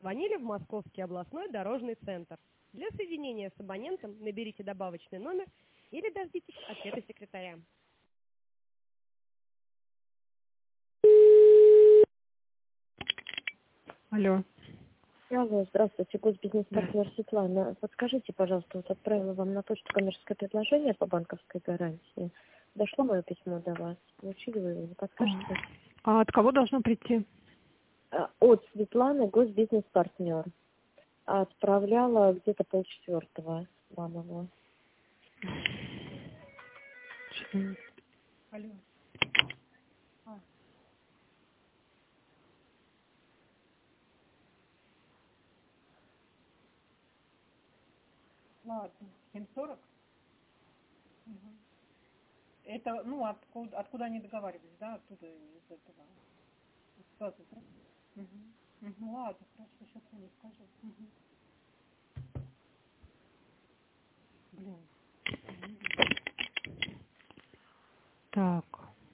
Звонили в Московский областной дорожный центр. Для соединения с абонентом наберите добавочный номер или дождитесь ответа секретаря. Алло. Алло, здравствуйте, госбизнес-партнер Светлана. Подскажите, пожалуйста, вот отправила вам на почту коммерческое предложение по банковской гарантии. Дошло мое письмо до вас? Получили вы его? Не подскажете? А от кого должно прийти? От Светланы, госбизнес-партнер. Отправляла где-то 3:30 вам его. Алло. Ладно, 7:40? Угу. Это, ну, откуда они договаривались, да? Оттуда, из этого. Сразу, да? Угу. Угу. Ладно, хорошо, сейчас я не скажу. Угу. Блин. Так.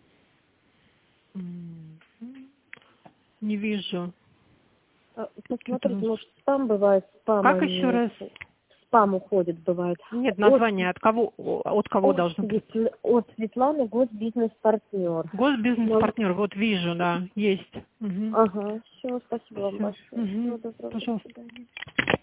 Не вижу. Посмотрите, может, спам бывает, спам. Как еще раз? Спам уходит, бывает. Нет, название от кого должно быть? От Светланы, госбизнес-партнер. Госбизнес-партнер, вот вижу, да, есть. Угу. Ага, все, спасибо вам Всё. большое. Угу. Всего доброго. Пожалуйста. До свидания.